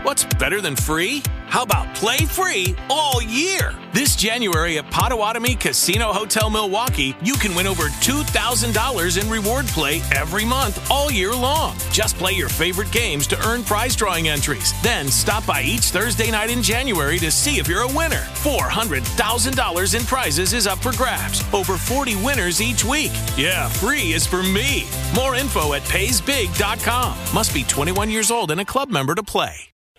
What's better than free? How about play free all year? This January at Potawatomi Casino Hotel Milwaukee, you can win over $2,000 in reward play every month all year long. Just play your favorite games to earn prize drawing entries. Then stop by each Thursday night in January to see if you're a winner. $400,000 in prizes is up for grabs. Over 40 winners each week. Yeah, free is for me. More info at paysbig.com. Must be 21 years old and a club member to play.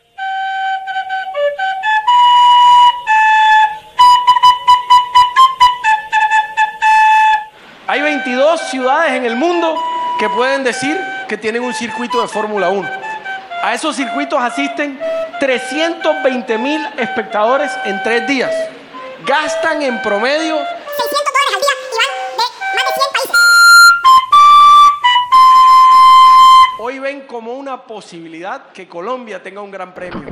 Hay 22 ciudades en el mundo que pueden decir que tienen un circuito de Fórmula 1. A esos circuitos asisten 320,000 espectadores en 3 días. Gastan en promedio $600 al día y van de más de 100 países. Hoy ven como una posibilidad que Colombia tenga un gran premio.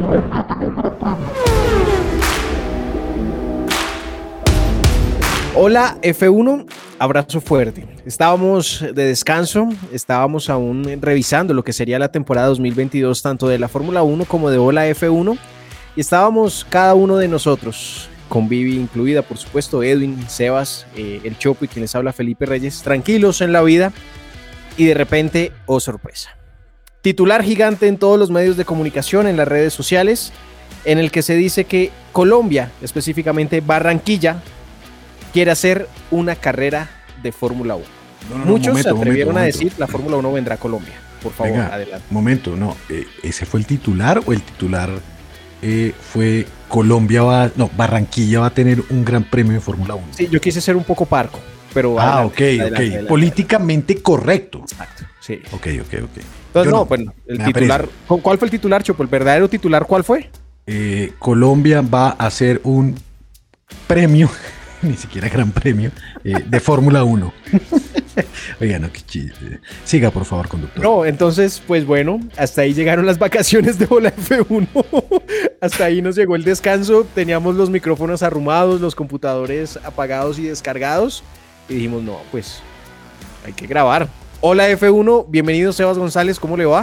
Hola F1, abrazo fuerte. Estábamos de descanso, estábamos aún revisando lo que sería la temporada 2022 tanto de la Fórmula 1 como de Hola F1 y estábamos cada uno de nosotros, con Vivi incluida por supuesto, Edwin, Sebas, el Chopo y quien les habla Felipe Reyes, tranquilos en la vida y de repente, oh sorpresa. Titular gigante en todos los medios de comunicación, en las redes sociales, en el que se dice que Colombia, específicamente Barranquilla, quiere hacer una carrera de Fórmula 1. Muchos se atrevieron a decir la Fórmula 1 vendrá a Colombia. Por favor, venga, adelante. Momento, no, ¿ese fue el titular o el titular fue Barranquilla va a tener un gran premio de Fórmula 1? Sí, yo quise ser un poco parco, pero adelante, adelante. Políticamente correcto. Exacto, sí. Ok. Entonces, bueno, el titular, ¿cuál fue el titular, Chopo? ¿El verdadero titular cuál fue? Colombia va a hacer un premio, ni siquiera gran premio, de Fórmula 1. Oiga, no, qué chiste. Siga, por favor, conductor. No, entonces, pues bueno, hasta ahí llegaron las vacaciones de Hola F1. Hasta ahí nos llegó el descanso. Teníamos los micrófonos arrumados, los computadores apagados y descargados. Y dijimos, no, pues hay que grabar. Hola F1, bienvenido Sebas González, ¿cómo le va?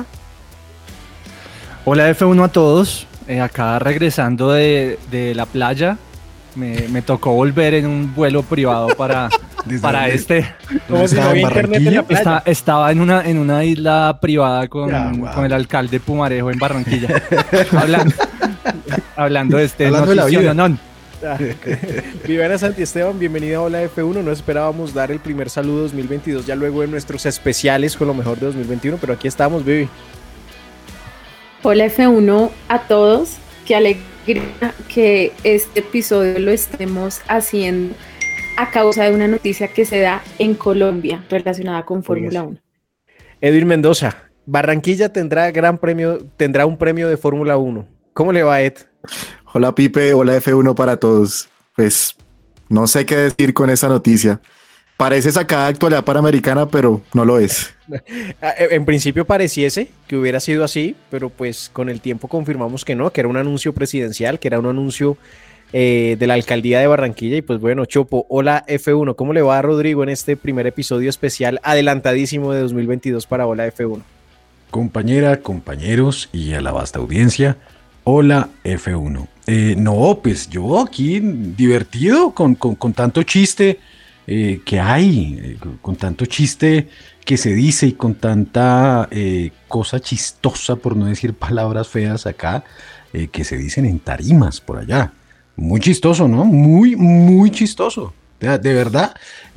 Hola F1 a todos. Acá regresando de la playa. Me tocó volver en un vuelo privado para este. ¿Cómo se llama internet en la playa? Estaba en una isla privada con el alcalde Pumarejo en Barranquilla. hablando de este notición. Viviana Santiesteban, bienvenida a Hola F1. No esperábamos dar el primer saludo 2022 ya luego de nuestros especiales con lo mejor de 2021, pero aquí estamos, Vivi. Hola F1 a todos. Qué alegría que este episodio lo estemos haciendo a causa de una noticia que se da en Colombia relacionada con Fórmula 1. Edwin Mendoza, Barranquilla tendrá un premio de Fórmula 1. ¿Cómo le va, Ed? Hola Pipe, hola F1 para todos. Pues no sé qué decir con esa noticia. Parece sacada de actualidad panamericana, pero no lo es. En principio pareciese que hubiera sido así, pero pues con el tiempo confirmamos que no, que era un anuncio presidencial, que era un anuncio de la alcaldía de Barranquilla. Y pues bueno, Chopo, hola F1, ¿cómo le va a Rodrigo en este primer episodio especial adelantadísimo de 2022 para Hola F1? Compañera, compañeros y a la vasta audiencia, hola F1. No, pues yo aquí divertido con tanto chiste que hay, con tanto chiste que se dice y con tanta cosa chistosa, por no decir palabras feas acá, que se dicen en tarimas por allá. Muy chistoso, ¿no? Muy, muy chistoso. De verdad,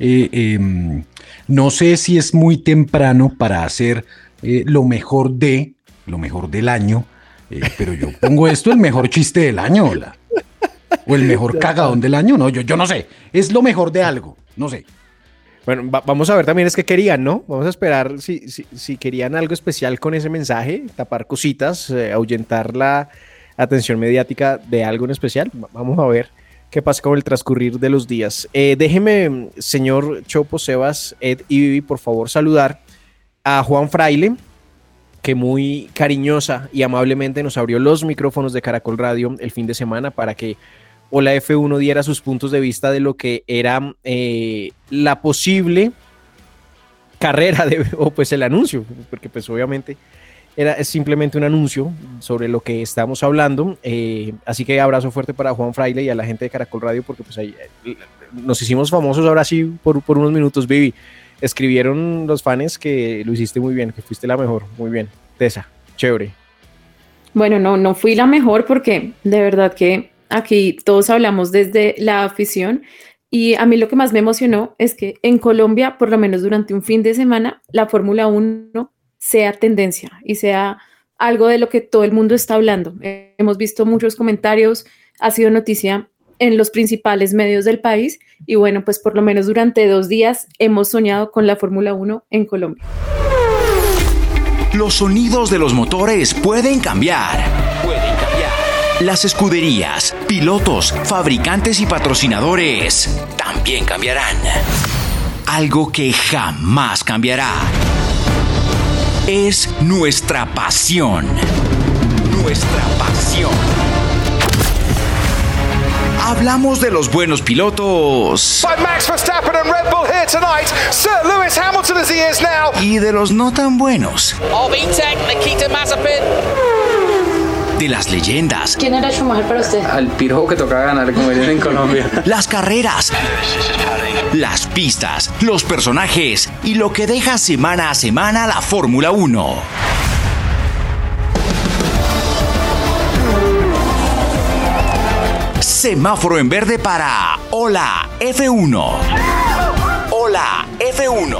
no sé si es muy temprano para hacer lo mejor del año, pero yo pongo esto el mejor chiste del año, o el mejor cagadón del año, no, yo no sé, es lo mejor de algo, no sé. Bueno, vamos a ver también es que querían, ¿no? Vamos a esperar si querían algo especial con ese mensaje, tapar cositas, ahuyentar la atención mediática de algo en especial. Vamos a ver qué pasa con el transcurrir de los días. Déjeme, señor Chopo, Sebas, Ed y Vivi, por favor, saludar a Juan Fraile, que muy cariñosa y amablemente nos abrió los micrófonos de Caracol Radio el fin de semana para que Hola F1 diera sus puntos de vista de lo que era la posible carrera o pues el anuncio, porque pues obviamente es simplemente un anuncio sobre lo que estamos hablando. Así que abrazo fuerte para Juan Fraile y a la gente de Caracol Radio, porque pues ahí nos hicimos famosos ahora sí por unos minutos, Vivi. Escribieron los fans que lo hiciste muy bien, que fuiste la mejor. Muy bien, Tessa, chévere. Bueno, no fui la mejor porque de verdad que aquí todos hablamos desde la afición y a mí lo que más me emocionó es que en Colombia, por lo menos durante un fin de semana, la Fórmula 1 sea tendencia y sea algo de lo que todo el mundo está hablando. Hemos visto muchos comentarios, ha sido noticia en los principales medios del país y bueno, pues por lo menos durante 2 días hemos soñado con la Fórmula 1 en Colombia. Los sonidos de los motores pueden cambiar. Las escuderías, pilotos, fabricantes y patrocinadores también cambiarán. Algo que jamás cambiará es nuestra pasión. Nuestra pasión. Hablamos de los buenos pilotos. By Max Verstappen and Red Bull here tonight. Sir Lewis Hamilton as he is now. Y de los no tan buenos. Nikita Mazepin. De las leyendas. ¿Quién era Schumacher para usted? Al pirojo que tocaba ganar, como dicen en Colombia. Las carreras. Las pistas, los personajes y lo que deja semana a semana la Fórmula 1. Semáforo en verde para Hola F1. Hola F1.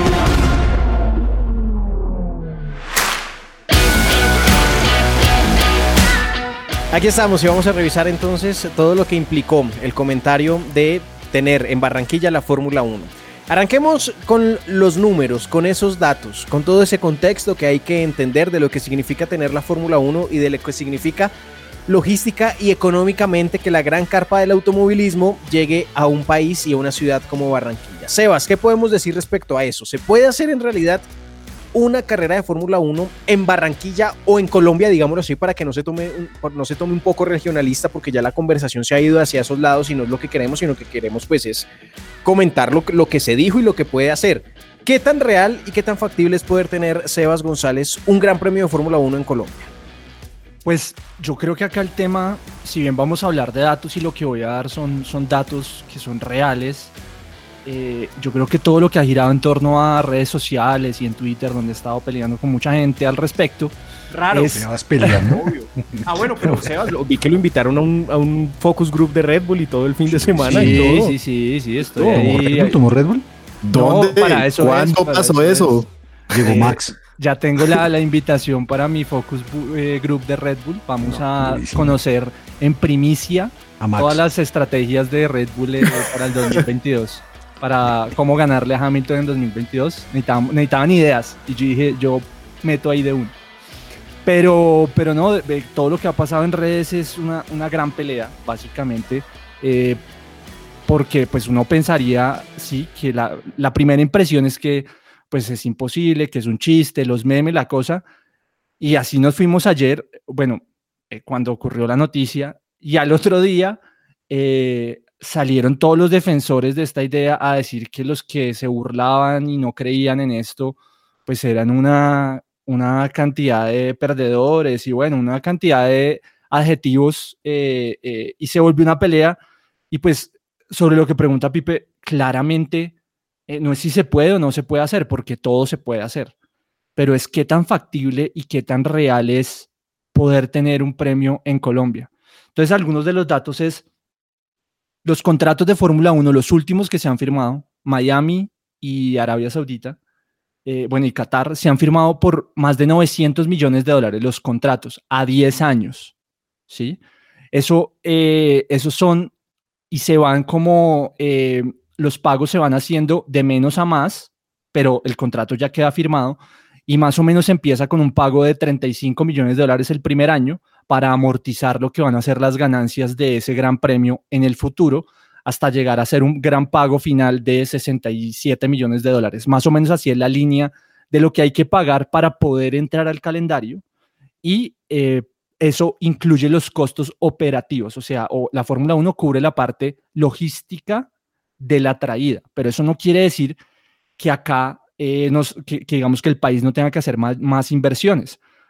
Aquí estamos y vamos a revisar entonces todo lo que implicó el comentario de tener en Barranquilla la Fórmula 1. Arranquemos con los números, con esos datos, con todo ese contexto que hay que entender de lo que significa tener la Fórmula 1 y de lo que significa logística y económicamente que la gran carpa del automovilismo llegue a un país y a una ciudad como Barranquilla. Sebas, ¿qué podemos decir respecto a eso? ¿Se puede hacer en realidad una carrera de Fórmula 1 en Barranquilla o en Colombia, digámoslo así, para que no se tome un poco regionalista, porque ya la conversación se ha ido hacia esos lados y no es lo que queremos, sino que queremos pues es comentar lo que se dijo y lo que puede hacer? ¿Qué tan real y qué tan factible es poder tener, Sebas González, un gran premio de Fórmula 1 en Colombia? Pues yo creo que acá el tema, si bien vamos a hablar de datos y lo que voy a dar son datos que son reales, yo creo que todo lo que ha girado en torno a redes sociales y en Twitter, donde he estado peleando con mucha gente al respecto. Raro. ¿Estabas peleando? Bueno, pero Sebas, vi que lo invitaron a un focus group de Red Bull y todo el fin de semana. Sí, y todo. sí, estoy ahí. ¿Tomó Red Bull? ¿Dónde? No, para eso ¿Cuándo pasó eso? Llegó Max. Ya tengo la invitación para mi focus group de Red Bull. Vamos a conocer en primicia todas las estrategias de Red Bull para el 2022. Para cómo ganarle a Hamilton en 2022. Necesitaban ideas y yo dije, yo meto ahí de uno. Pero no, todo lo que ha pasado en redes es una gran pelea, básicamente. Porque pues uno pensaría, sí, que la primera impresión es que pues es imposible, que es un chiste, los memes, la cosa. Y así nos fuimos ayer, bueno, cuando ocurrió la noticia, y al otro día salieron todos los defensores de esta idea a decir que los que se burlaban y no creían en esto, pues eran una cantidad de perdedores y bueno, una cantidad de adjetivos y se volvió una pelea. Y pues sobre lo que pregunta Pipe, claramente no es si se puede o no se puede hacer, porque todo se puede hacer, pero es qué tan factible y qué tan real es poder tener un premio en Colombia. Entonces, algunos de los datos es los contratos de Fórmula 1, los últimos que se han firmado, Miami y Arabia Saudita, y Qatar, se han firmado por más de $900 millones, los contratos a 10 años, ¿sí? Eso son, y se van como... los pagos se van haciendo de menos a más, pero el contrato ya queda firmado y más o menos empieza con un pago de $35 millones el primer año para amortizar lo que van a ser las ganancias de ese gran premio en el futuro, hasta llegar a ser un gran pago final de $67 millones. Más o menos así es la línea de lo que hay que pagar para poder entrar al calendario y eso incluye los costos operativos, o sea, la Fórmula 1 cubre la parte logística de la traída, pero eso no quiere decir que acá que digamos que el país no tenga que hacer más inversiones,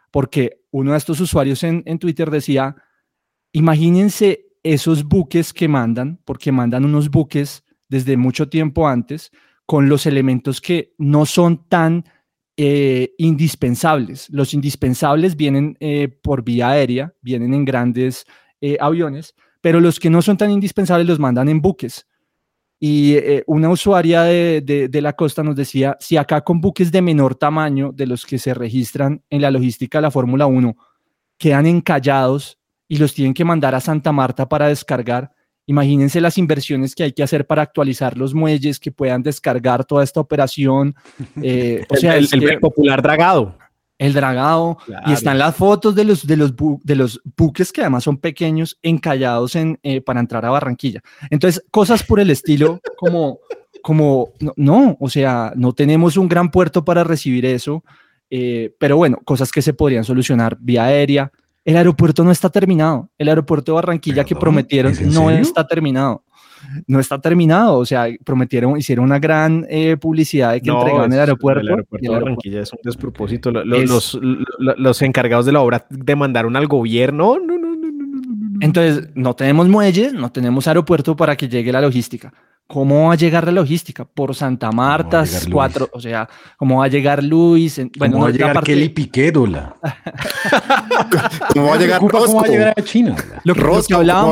porque uno de estos usuarios en Twitter decía, imagínense esos buques que mandan, porque mandan unos buques desde mucho tiempo antes, con los elementos que no son tan indispensables. Los indispensables vienen por vía aérea, vienen en grandes aviones, pero los que no son tan indispensables los mandan en buques. Y una usuaria de la costa nos decía, si acá con buques de menor tamaño de los que se registran en la logística de la Fórmula 1 quedan encallados y los tienen que mandar a Santa Marta para descargar, imagínense las inversiones que hay que hacer para actualizar los muelles, que puedan descargar toda esta operación. O sea, el popular dragado. El dragado, claro. Y están las fotos de los buques que además son pequeños, encallados para entrar a Barranquilla. Entonces, cosas por el estilo como no, o sea, no tenemos un gran puerto para recibir eso, pero bueno, cosas que se podrían solucionar vía aérea. El aeropuerto no está terminado. El aeropuerto de Barranquilla que prometieron no está terminado. No está terminado, o sea, hicieron una gran publicidad de que entregaban el aeropuerto. El aeropuerto de Barranquilla es un despropósito. Los encargados de la obra demandaron al gobierno. No. Entonces, no tenemos muelles, no tenemos aeropuerto para que llegue la logística. ¿Cómo va a llegar la logística? Por Santa Marta, o sea, ¿cómo va a llegar Luis? ¿Cómo va a llegar Kelly Piquedola? ¿Cómo va a llegar Rosco? ¿Cómo va a llegar a China? Lo que hablábamos,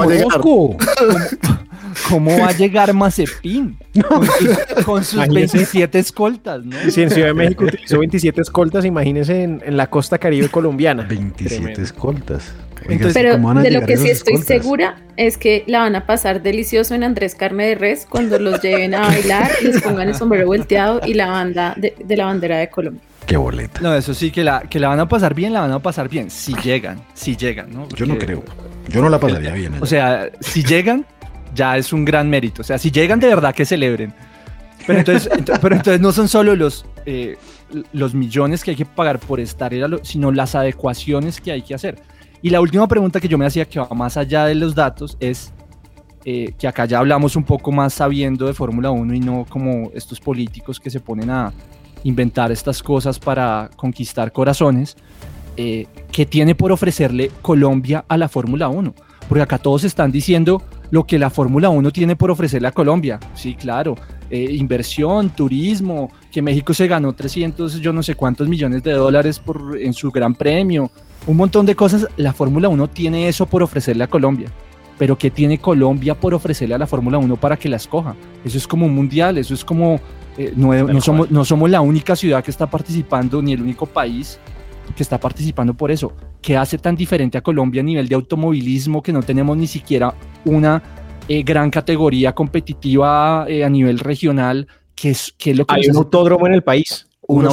¿Cómo va a llegar Mazepin? Con sus 27 escoltas, ¿no? Sí, en Ciudad de México utilizó 27 escoltas, imagínense en la costa caribe colombiana. 27 Tremendo. Escoltas. Entonces, pero de lo que sí estoy segura es que la van a pasar delicioso en Andrés Carne de Res cuando los lleven a bailar, les pongan el sombrero volteado y la banda de la bandera de Colombia. Qué boleta. No, eso sí, que la van a pasar bien, si llegan, ¿no? Porque, yo no creo, yo no la pasaría bien. O sea, si llegan, ya es un gran mérito. O sea, si llegan de verdad, que celebren. Pero entonces no son solo los millones que hay que pagar por estar, sino las adecuaciones que hay que hacer. Y la última pregunta que yo me hacía, que va más allá de los datos, es que acá ya hablamos un poco más sabiendo de Fórmula 1 y no como estos políticos que se ponen a inventar estas cosas para conquistar corazones. ¿Qué tiene por ofrecerle Colombia a la Fórmula 1? Porque acá todos están diciendo lo que la Fórmula 1 tiene por ofrecerle a Colombia. Sí, claro. Inversión, turismo, que México se ganó 300, yo no sé cuántos millones de dólares en su gran premio. Un montón de cosas. La Fórmula 1 tiene eso por ofrecerle a Colombia. Pero ¿qué tiene Colombia por ofrecerle a la Fórmula 1 para que la escoja? Eso es como un mundial, eso es como... no somos la única ciudad que está participando, ni el único país que está participando por eso. ¿Qué hace tan diferente a Colombia a nivel de automovilismo que no tenemos ni siquiera una gran categoría competitiva a nivel regional? ¿Qué es lo que hay un autódromo en el país? Uno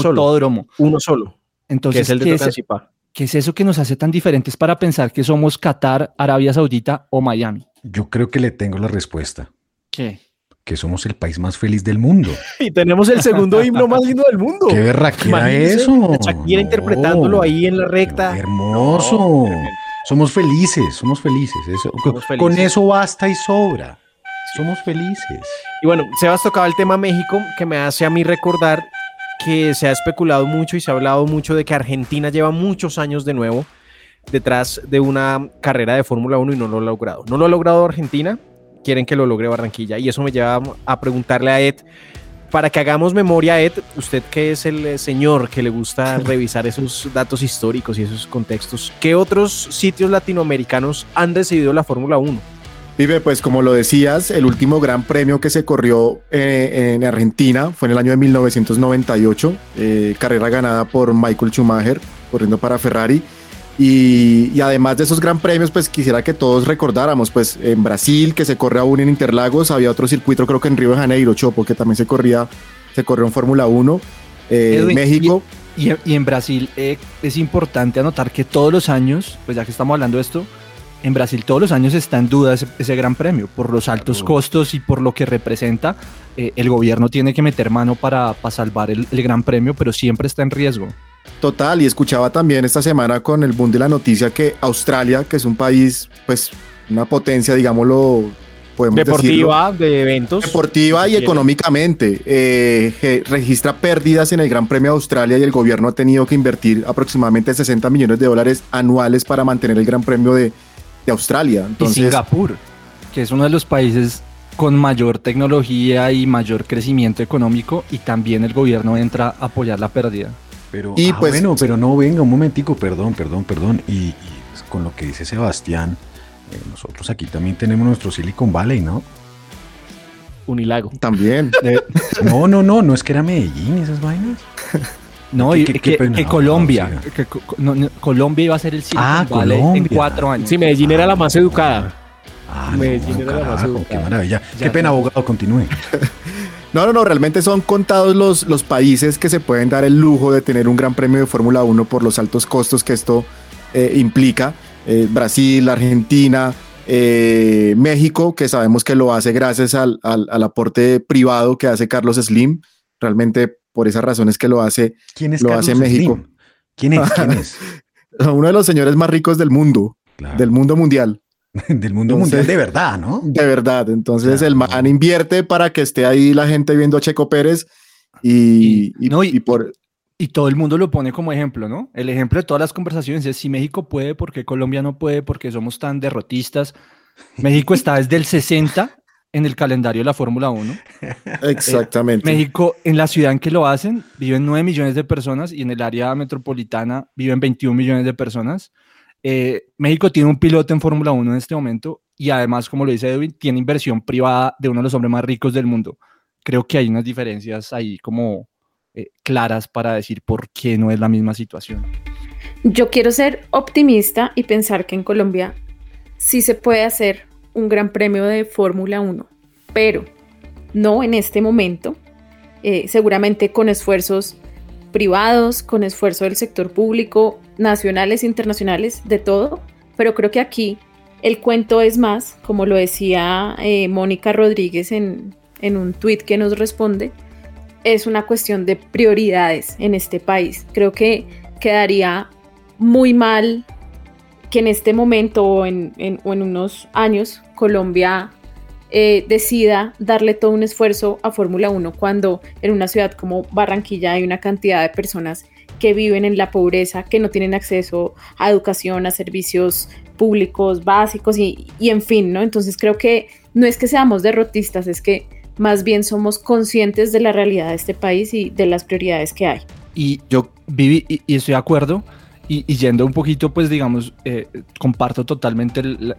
solo. Entonces, que es el de Tocancipá. ¿Qué es eso que nos hace tan diferentes para pensar que somos Qatar, Arabia Saudita o Miami? Yo creo que le tengo la respuesta. ¿Qué? Que somos el país más feliz del mundo. Y tenemos el segundo himno más lindo del mundo. ¡Qué berraquera eso! Shakira interpretándolo ahí en la recta. ¡Hermoso! Somos felices. Eso, con eso basta y sobra. Somos felices. Y bueno, Sebas tocaba el tema México, que me hace a mí recordar que se ha especulado mucho y se ha hablado mucho de que Argentina lleva muchos años de nuevo detrás de una carrera de Fórmula 1 y no lo ha logrado. No lo ha logrado Argentina, quieren que lo logre Barranquilla. Y eso me lleva a preguntarle a Ed, para que hagamos memoria, Ed, usted que es el señor que le gusta revisar esos datos históricos y esos contextos, ¿qué otros sitios latinoamericanos han recibido la Fórmula 1? Pipe, pues como lo decías, el último gran premio que se corrió en Argentina fue en el año de 1998, carrera ganada por Michael Schumacher, corriendo para Ferrari. Y además de esos gran premios, pues quisiera que todos recordáramos, pues en Brasil, que se corre aún en Interlagos, había otro circuito, creo que en Río de Janeiro, Chopo, que también se corrió en Fórmula 1, Edwin, México. Y en Brasil es importante anotar que todos los años, pues ya que estamos hablando de esto, en Brasil todos los años está en duda ese gran premio, por los altos costos y por lo que representa. El gobierno tiene que meter mano para salvar el gran premio, pero siempre está en riesgo. Total, y escuchaba también esta semana con el boom de la noticia que Australia, que es un país, pues una potencia, digámoslo, podemos deportiva, decirlo. de eventos. Deportiva y económicamente. Registra pérdidas en el Gran Premio de Australia y el gobierno ha tenido que invertir aproximadamente $60 millones anuales para mantener el Gran Premio de Australia. Entonces, y Singapur, que es uno de los países con mayor tecnología y mayor crecimiento económico, y también el gobierno entra a apoyar la pérdida. Pero, pues, bueno, pero no, venga, un momentico, perdón. Y con lo que dice Sebastián, nosotros aquí también tenemos nuestro Silicon Valley, ¿no? Unilago. También. No es que era Medellín esas vainas. No, que Colombia, Colombia iba a ser el Silicon Valley en 4 años. Sí, Medellín era la más educada. Medellín era la más educada. Qué maravilla. Qué pena, abogado, continúe. No, realmente son contados los países que se pueden dar el lujo de tener un gran premio de Fórmula 1 por los altos costos que esto implica. Brasil, Argentina, México, que sabemos que lo hace gracias al aporte privado que hace Carlos Slim. Realmente por esas razones que lo hace. ¿Quién es lo Carlos hace México. Slim? ¿Quién es? Uno de los señores más ricos del mundo, claro. Del mundo mundial. Del mundo mundial de verdad, ¿no? De verdad. Entonces el man invierte para que esté ahí la gente viendo a Checo Pérez y todo el mundo lo pone como ejemplo, ¿no? El ejemplo de todas las conversaciones es: si México puede, ¿por qué Colombia no puede? ¿Por qué somos tan derrotistas? México está desde el 60 en el calendario de la Fórmula 1. Exactamente. México, en la ciudad en que lo hacen, viven 9 millones de personas, y en el área metropolitana viven 21 millones de personas. México tiene un piloto en Fórmula 1 en este momento, y además, como lo dice Edwin, tiene inversión privada de uno de los hombres más ricos del mundo. Creo que hay unas diferencias ahí como claras para decir por qué no es la misma situación. Yo quiero ser optimista y pensar que en Colombia sí se puede hacer un gran premio de Fórmula 1, pero no en este momento, seguramente con esfuerzos privados, con esfuerzo del sector público, nacionales, internacionales, de todo, pero creo que aquí el cuento es más, como lo decía Mónica Rodríguez en un tuit que nos responde, es una cuestión de prioridades en este país. Creo que quedaría muy mal que en este momento o en unos años Colombia decida darle todo un esfuerzo a Fórmula 1 cuando en una ciudad como Barranquilla hay una cantidad de personas que viven en la pobreza, que no tienen acceso a educación, a servicios públicos básicos y en fin, ¿no? Entonces creo que no es que seamos derrotistas, es que más bien somos conscientes de la realidad de este país y de las prioridades que hay. Y yo viví y estoy de acuerdo, y yendo un poquito, pues digamos, comparto totalmente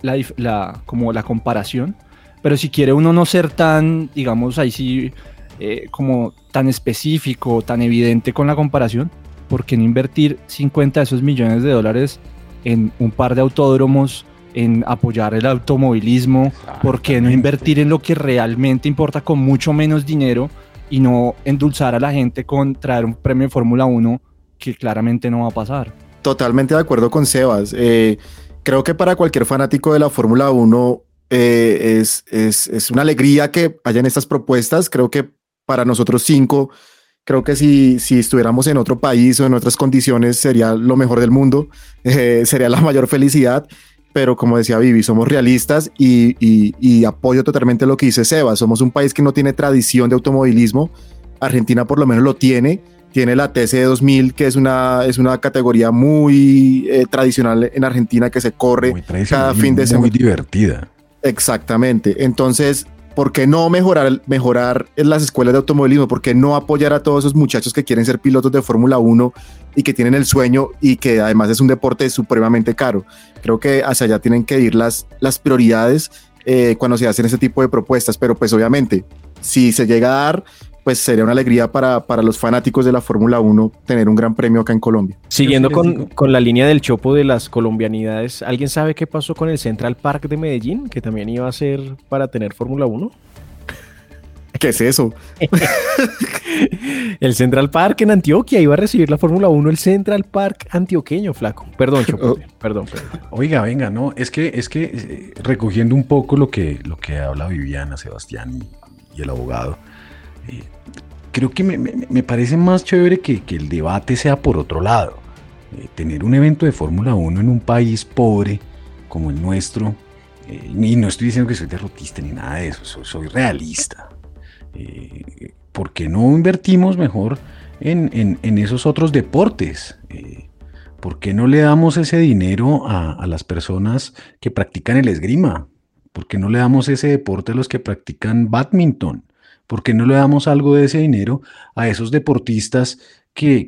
como la comparación, pero si quiere uno no ser tan, digamos, ahí sí, como tan específico, tan evidente con la comparación, ¿por qué no invertir 50 de esos millones de dólares en un par de autódromos, en apoyar el automovilismo? ¿Por qué no invertir en lo que realmente importa con mucho menos dinero y no endulzar a la gente con traer un premio de Fórmula 1 que claramente no va a pasar? Totalmente de acuerdo con Sebas. Creo que para cualquier fanático de la Fórmula 1 es una alegría que hayan estas propuestas. Creo que para nosotros 5, creo que si estuviéramos en otro país o en otras condiciones sería lo mejor del mundo, sería la mayor felicidad. Pero como decía Vivi, somos realistas y apoyo totalmente lo que dice Sebas. Somos un país que no tiene tradición de automovilismo. Argentina por lo menos lo tiene la TC2000, que es una categoría muy tradicional en Argentina, que se corre cada fin de semana. Muy divertida. Exactamente. Entonces, ¿por qué no mejorar en las escuelas de automovilismo? ¿Por qué no apoyar a todos esos muchachos que quieren ser pilotos de Fórmula 1 y que tienen el sueño y que además es un deporte supremamente caro? Creo que hacia allá tienen que ir las prioridades cuando se hacen ese tipo de propuestas, pero pues obviamente si se llega a dar, pues sería una alegría para los fanáticos de la Fórmula 1 tener un gran premio acá en Colombia. Siguiendo con la línea del chopo de las colombianidades, ¿alguien sabe qué pasó con el Central Park de Medellín, que también iba a ser para tener Fórmula 1? ¿Qué es eso? El Central Park en Antioquia iba a recibir la Fórmula 1, el Central Park antioqueño, flaco. Perdón, chopo. Perdón. Oiga, venga, no, es que recogiendo un poco lo que habla Viviana, Sebastián y el abogado, creo que me parece más chévere que el debate sea por otro lado. Tener un evento de Fórmula 1 en un país pobre como el nuestro, Y no estoy diciendo que soy derrotista ni nada de eso, soy realista. ¿Por qué no invertimos mejor en esos otros deportes? ¿Por qué no le damos ese dinero a las personas que practican el esgrima? ¿Por qué no le damos ese deporte a los que practican badminton? ¿Por qué no le damos algo de ese dinero a esos deportistas que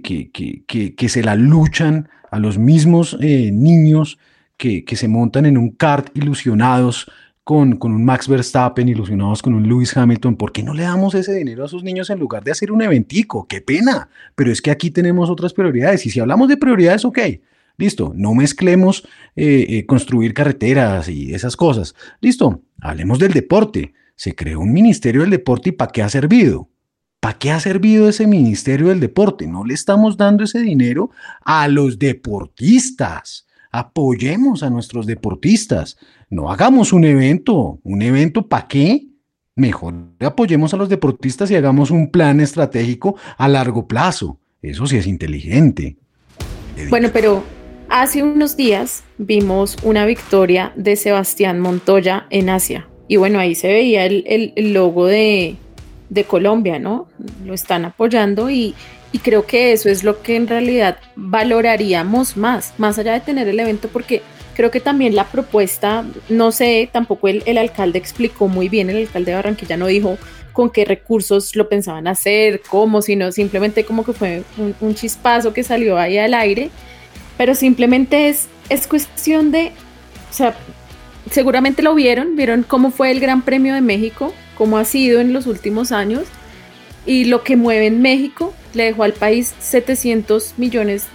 se la luchan, a los mismos niños que se montan en un kart ilusionados con un Max Verstappen, ilusionados con un Lewis Hamilton? ¿Por qué no le damos ese dinero a esos niños en lugar de hacer un eventico? ¡Qué pena! Pero es que aquí tenemos otras prioridades, y si hablamos de prioridades, ok, listo, no mezclemos construir carreteras y esas cosas. Listo, hablemos del deporte. Se creó un Ministerio del Deporte, ¿y para qué ha servido? ¿Para qué ha servido ese Ministerio del Deporte? No le estamos dando ese dinero a los deportistas. Apoyemos a nuestros deportistas. No hagamos un evento. ¿Un evento para qué? Mejor apoyemos a los deportistas y hagamos un plan estratégico a largo plazo. Eso sí es inteligente. Bueno, pero hace unos días vimos una victoria de Sebastián Montoya en Asia. Y bueno, ahí se veía el logo de Colombia, ¿no? Lo están apoyando y creo que eso es lo que en realidad valoraríamos más allá de tener el evento, porque creo que también la propuesta, no sé, tampoco el alcalde explicó muy bien, el alcalde de Barranquilla no dijo con qué recursos lo pensaban hacer, cómo, sino simplemente como que fue un chispazo que salió ahí al aire, pero simplemente es cuestión de, o sea, seguramente lo vieron cómo fue el Gran Premio de México, cómo ha sido en los últimos años, y lo que mueve en México le dejó al país $700 millones,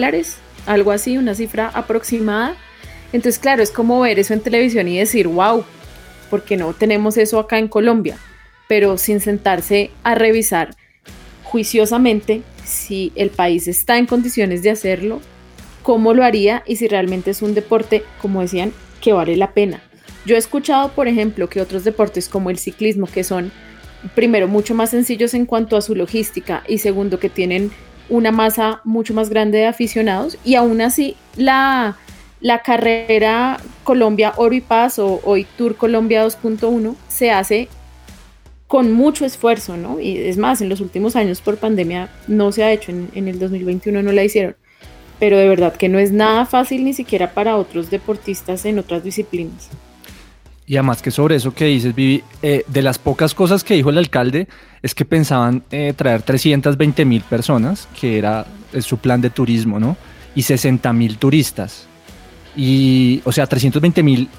algo así, una cifra aproximada. Entonces, claro, es como ver eso en televisión y decir, wow, ¿por qué no tenemos eso acá en Colombia? Pero sin sentarse a revisar juiciosamente si el país está en condiciones de hacerlo, cómo lo haría y si realmente es un deporte, como decían, que vale la pena. Yo he escuchado, por ejemplo, que otros deportes como el ciclismo, que son, primero, mucho más sencillos en cuanto a su logística y segundo, que tienen una masa mucho más grande de aficionados, y aún así la carrera Colombia Oro y Paz o hoy Tour Colombia 2.1 se hace con mucho esfuerzo, ¿no? Y es más, en los últimos años por pandemia no se ha hecho, en el 2021 no la hicieron. Pero de verdad que no es nada fácil ni siquiera para otros deportistas en otras disciplinas. Y además que sobre eso que dices, Vivi, de las pocas cosas que dijo el alcalde es que pensaban traer 320,000 personas, que era su plan de turismo, ¿no? Y 60,000 turistas. Y, o sea, 320,000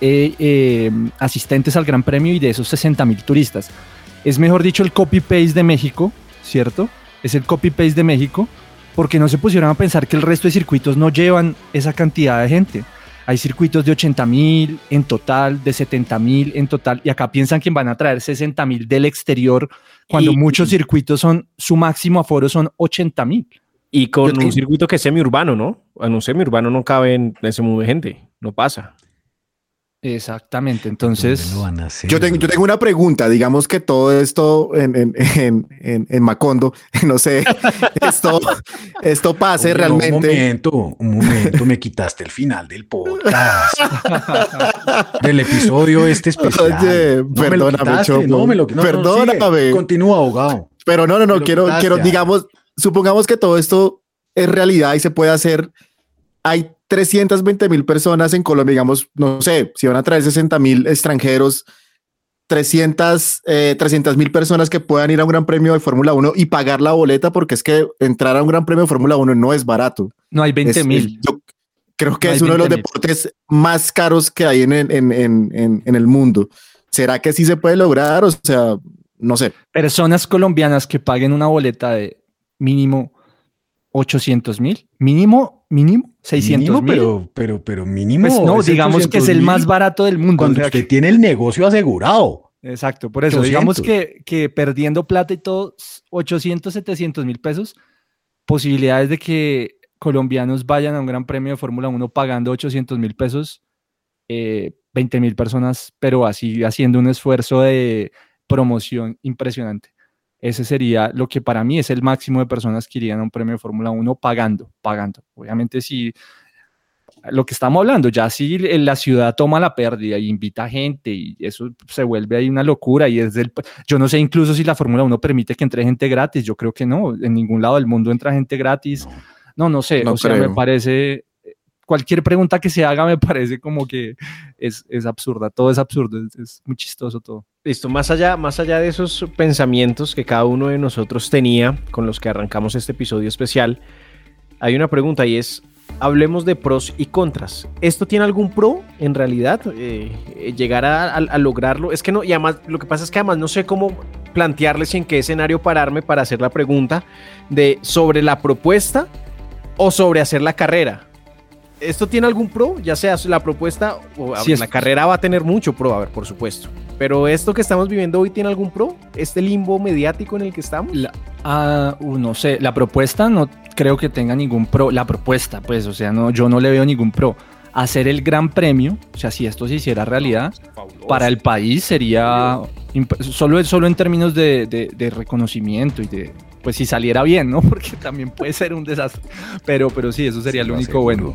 asistentes al Gran Premio y de esos 60,000 turistas. Es mejor dicho el copy-paste de México, ¿cierto? Es el copy-paste de México, porque no se pusieron a pensar que el resto de circuitos no llevan esa cantidad de gente. Hay circuitos de 80,000 en total, de 70,000 en total, y acá piensan que van a traer 60,000 del exterior, cuando muchos circuitos su máximo aforo son 80,000. Y con un circuito que es semiurbano, ¿no? En un semiurbano no caben ese mundo de gente, no pasa. Exactamente, entonces... Lo van a hacer. Yo tengo una pregunta, digamos que todo esto en Macondo, no sé, esto pase. Oye, realmente... Un momento, me quitaste el final del podcast, del episodio especial. Oye, perdóname, Choco. Perdóname. Continúa, abogado. Pero no, quiero, digamos, supongamos que todo esto es realidad y se puede hacer. Hay 320,000 personas en Colombia, digamos, no sé, si van a traer 60,000 extranjeros, 300,000 personas que puedan ir a un Gran Premio de Fórmula 1 y pagar la boleta, porque es que entrar a un Gran Premio de Fórmula 1 no es barato. No, hay 20,000. Yo creo que es uno de los deportes más caros que hay en el mundo. ¿Será que sí se puede lograr? O sea, no sé. Personas colombianas que paguen una boleta de mínimo 800,000, mínimo 600,000. Pero mínimo. Pues no, digamos que es el más barato del mundo. Cuando usted tiene el negocio asegurado. Exacto, por eso 800. Digamos que perdiendo plata y todo, 800, 700,000 pesos, posibilidades de que colombianos vayan a un Gran Premio de Fórmula 1 pagando 800,000 pesos, 20,000 personas, pero así haciendo un esfuerzo de promoción impresionante. Ese sería lo que para mí es el máximo de personas que irían a un premio de Fórmula 1 pagando. Obviamente si lo que estamos hablando, ya si la ciudad toma la pérdida y invita gente y eso se vuelve ahí una locura y yo no sé incluso si la Fórmula 1 permite que entre gente gratis, yo creo que no, en ningún lado del mundo entra gente gratis, no sé, No o sea, creo. me parece, cualquier pregunta que se haga me parece como que es absurda, todo es absurdo, es muy chistoso todo. Listo, más allá de esos pensamientos que cada uno de nosotros tenía con los que arrancamos este episodio especial, hay una pregunta y es, hablemos de pros y contras. ¿Esto tiene algún pro en realidad? ¿Llegar a lograrlo? Es que no, y además, lo que pasa es que además no sé cómo plantearles y en qué escenario pararme para hacer la pregunta de sobre la propuesta o sobre hacer la carrera. ¿Esto tiene algún pro? Ya sea la propuesta o Sí, la carrera va a tener mucho pro, a ver, por supuesto. Pero esto que estamos viviendo hoy tiene algún pro? ¿Este limbo mediático en el que estamos? No sé, la propuesta no creo que tenga ningún pro. La propuesta, pues, o sea, no, yo no le veo ningún pro. Hacer el Gran Premio, o sea, si esto se hiciera realidad, para el país sería solo en términos de reconocimiento y de, pues, si saliera bien, ¿no? Porque también puede ser un desastre. Pero sí, eso sería lo único bueno.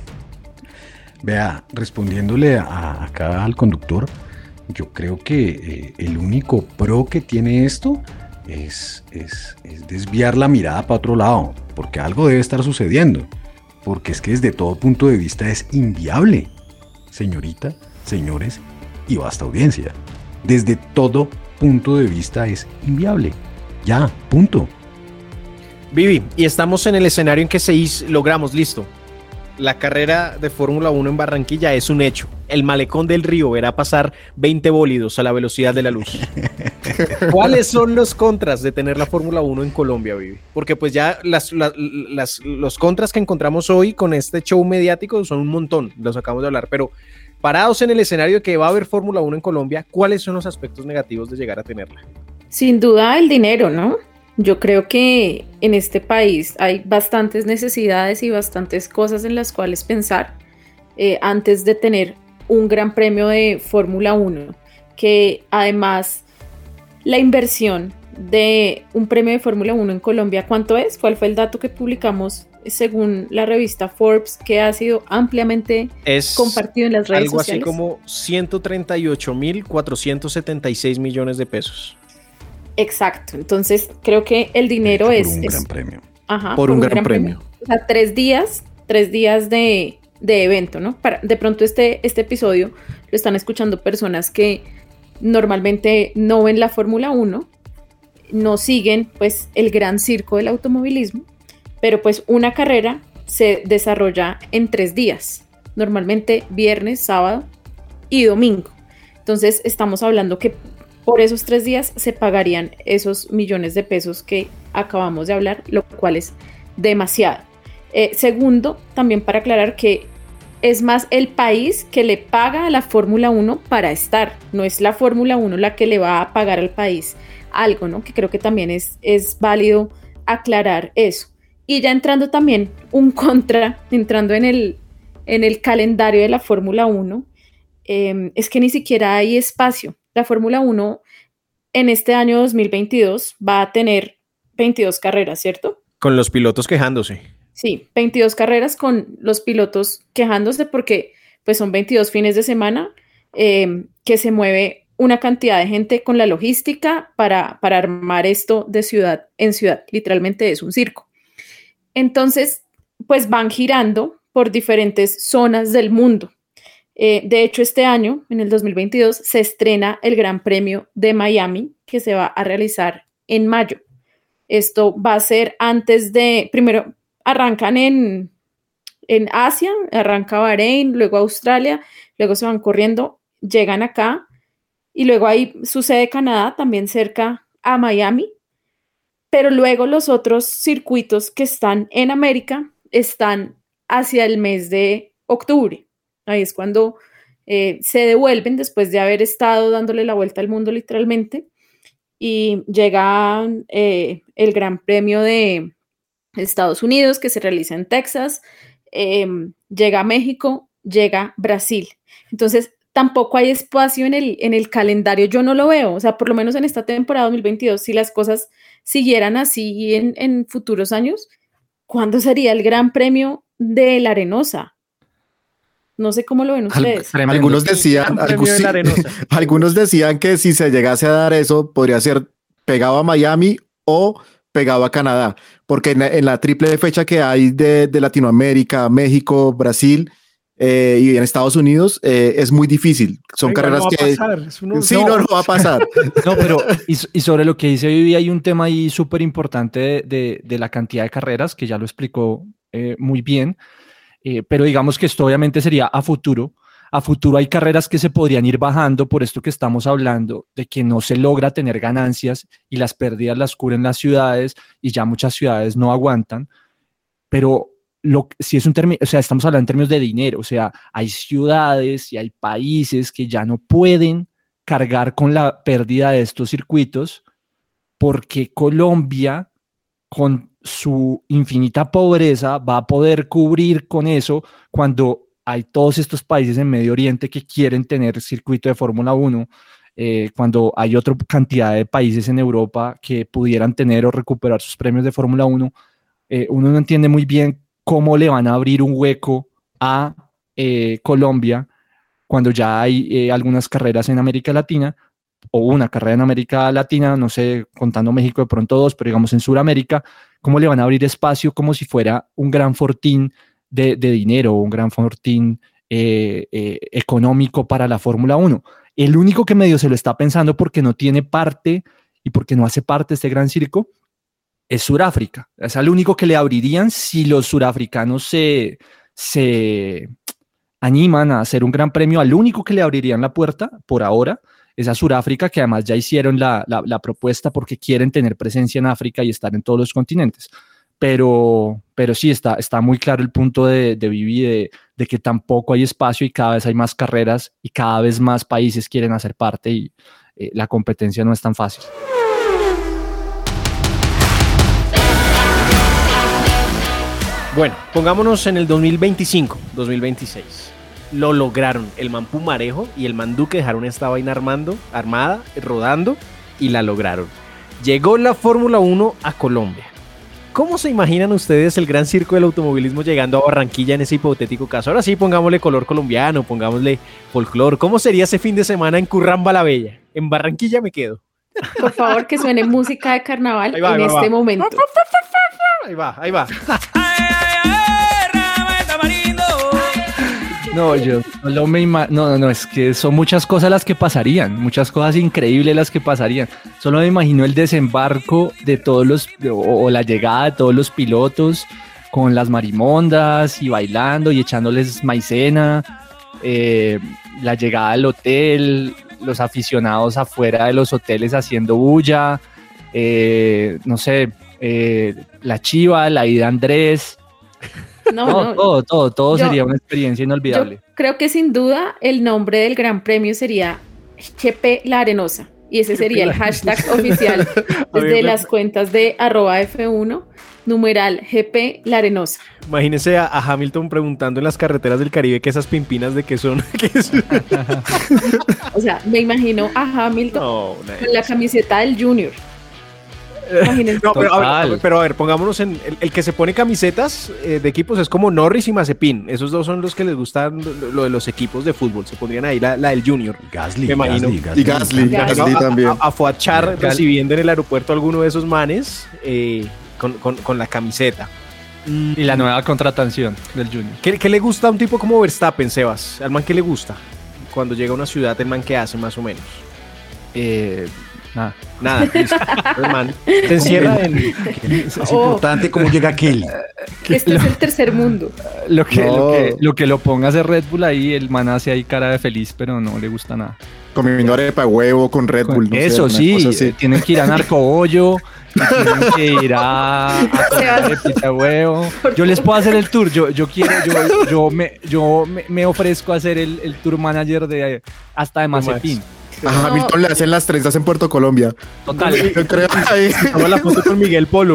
Vea, respondiéndole acá al conductor, yo creo que el único pro que tiene esto es desviar la mirada para otro lado, porque algo debe estar sucediendo, porque es que desde todo punto de vista es inviable, señorita, señores y vasta audiencia. Desde todo punto de vista es inviable. Ya, punto. Vivi, y estamos en el escenario en que logramos, listo. La carrera de Fórmula 1 en Barranquilla es un hecho. El malecón del río verá pasar 20 bólidos a la velocidad de la luz. ¿Cuáles son los contras de tener la Fórmula 1 en Colombia, Vivi? Porque pues ya los contras que encontramos hoy con este show mediático son un montón, los acabamos de hablar, pero parados en el escenario de que va a haber Fórmula 1 en Colombia, ¿cuáles son los aspectos negativos de llegar a tenerla? Sin duda el dinero, ¿no? Yo creo que en este país hay bastantes necesidades y bastantes cosas en las cuales pensar antes de tener un gran premio de Fórmula 1, que además la inversión de un premio de Fórmula 1 en Colombia, ¿cuánto es? ¿Cuál fue el dato que publicamos según la revista Forbes, que ha sido ampliamente compartido en las redes algo sociales? Algo así como 138.476 millones de pesos. Exacto, entonces creo que el dinero es... un gran premio. Ajá, por un gran premio. O sea, 3 días de evento, ¿no? De pronto este episodio lo están escuchando personas que normalmente no ven la Fórmula 1, no siguen pues el gran circo del automovilismo, pero pues una carrera se desarrolla en 3 días, normalmente viernes, sábado y domingo. Entonces estamos hablando que por esos 3 días se pagarían esos millones de pesos que acabamos de hablar, lo cual es demasiado. Segundo, también para aclarar que es más el país que le paga a la Fórmula 1 para estar, no es la Fórmula 1 la que le va a pagar al país algo, ¿no? Que creo que también es válido aclarar eso. Y ya entrando también entrando en el calendario de la Fórmula 1, es que ni siquiera hay espacio. La Fórmula 1 en este año 2022 va a tener 22 carreras, ¿cierto? Con los pilotos quejándose. Sí, 22 carreras con los pilotos quejándose porque pues son 22 fines de semana que se mueve una cantidad de gente con la logística para armar esto de ciudad en ciudad. Literalmente es un circo. Entonces, pues van girando por diferentes zonas del mundo. De hecho, este año, en el 2022, se estrena el Gran Premio de Miami, que se va a realizar en mayo. Esto va a ser primero arrancan en Asia, arranca Bahrein, luego Australia, luego se van corriendo, llegan acá, y luego ahí sucede Canadá, también cerca a Miami, pero luego los otros circuitos que están en América están hacia el mes de octubre. Ahí es cuando se devuelven después de haber estado dándole la vuelta al mundo literalmente y llega el Gran Premio de Estados Unidos que se realiza en Texas, llega México, llega Brasil. Entonces tampoco hay espacio en el calendario, yo no lo veo, o sea, por lo menos en esta temporada 2022, si las cosas siguieran así en futuros años, ¿cuándo sería el Gran Premio de La Arenosa? No sé cómo lo ven ustedes. Algunos decían que si se llegase a dar eso, podría ser pegado a Miami o pegado a Canadá, porque en la triple fecha que hay de Latinoamérica, México, Brasil y en Estados Unidos es muy difícil. Son carreras que... no va a pasar. No, pero y sobre lo que dice Vivi, hay un tema ahí súper importante de la cantidad de carreras, que ya lo explicó muy bien, pero digamos que esto obviamente sería a futuro. A futuro hay carreras que se podrían ir bajando por esto que estamos hablando, de que no se logra tener ganancias y las pérdidas las cubren las ciudades y ya muchas ciudades no aguantan. Pero si es un término, o sea, estamos hablando en términos de dinero, o sea, hay ciudades y hay países que ya no pueden cargar con la pérdida de estos circuitos porque Colombia, con su infinita pobreza, va a poder cubrir con eso cuando hay todos estos países en Medio Oriente que quieren tener circuito de Fórmula 1, cuando hay otra cantidad de países en Europa que pudieran tener o recuperar sus premios de Fórmula 1, uno no entiende muy bien cómo le van a abrir un hueco a Colombia cuando ya hay algunas carreras en América Latina, o una carrera en América Latina, no sé, contando México de pronto 2, pero digamos en Sudamérica, cómo le van a abrir espacio como si fuera un gran fortín de dinero, un gran fortín económico para la Fórmula 1. El único que medio se lo está pensando porque no tiene parte y porque no hace parte de este gran circo es Sudáfrica. Es el único que le abrirían si los surafricanos se animan a hacer un gran premio. Al único que le abrirían la puerta por ahora es a Sudáfrica, que además ya hicieron la propuesta porque quieren tener presencia en África y estar en todos los continentes. Pero sí está muy claro el punto de Vivi de que tampoco hay espacio y cada vez hay más carreras y cada vez más países quieren hacer parte y la competencia no es tan fácil. Bueno, pongámonos en el 2025, 2026. Lo lograron. El man Pumarejo y el man Duque dejaron esta vaina armada, rodando y la lograron. Llegó la Fórmula 1 a Colombia. ¿Cómo se imaginan ustedes el gran circo del automovilismo llegando a Barranquilla en ese hipotético caso? Ahora sí, pongámosle color colombiano, pongámosle folclore. ¿Cómo sería ese fin de semana en Curramba la Bella? En Barranquilla me quedo. Por favor, que suene música de carnaval en este momento. Ahí va. No, yo no me imagino. No, es que son muchas cosas las que pasarían, muchas cosas increíbles las que pasarían. Solo me imagino el desembarco de todos o la llegada de todos los pilotos con las marimondas y bailando y echándoles maicena, la llegada al hotel, los aficionados afuera de los hoteles haciendo bulla, no sé, la chiva, la ida Andrés. Todo sería una experiencia inolvidable. Yo creo que sin duda el nombre del Gran Premio sería GP La Arenosa y ese sería el hashtag oficial desde las cuentas de @F1 numeral GP La Arenosa. Imagínense a Hamilton preguntando en las carreteras del Caribe que esas pimpinas de qué son. O sea, me imagino a Hamilton con la camiseta del Junior. No, pero a ver, pongámonos en el que se pone camisetas de equipos es como Norris y Mazepin. Esos dos son los que les gustan lo de los equipos de fútbol. Se pondrían ahí la del Junior. Gasly, me imagino. Y Gasly también. A Fuachar recibiendo en el aeropuerto a alguno de esos manes con la camiseta. Y la nueva contratación del Junior. ¿Qué le gusta a un tipo como Verstappen, Sebas? ¿Al man qué le gusta? Cuando llega a una ciudad, ¿el man qué hace más o menos? Nada. El man se encierra en... Es importante cómo llega aquel. Este es el tercer mundo. Lo que lo ponga a hacer Red Bull ahí, el man hace ahí cara de feliz, pero no le gusta nada. Comiendo arepa huevo con Red Bull. Eso sí, tienen que ir a Narcobollo, tienen que ir a arepita huevo. Yo les puedo hacer el tour. Yo me ofrezco a hacer el tour manager hasta de Mazepin. A Hamilton le hacen las trenzas en Puerto Colombia. Total. Yo creo ahí. Toma la foto con Miguel Polo.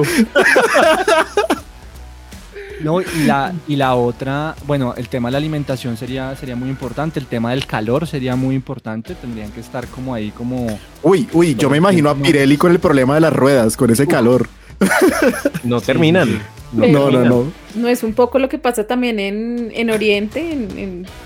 No, y la otra, bueno, el tema de la alimentación sería muy importante, el tema del calor sería muy importante, tendrían que estar como ahí como... Uy, yo me imagino a Pirelli con el problema de las ruedas, con ese calor. No terminan. No. No es un poco lo que pasa también en Oriente,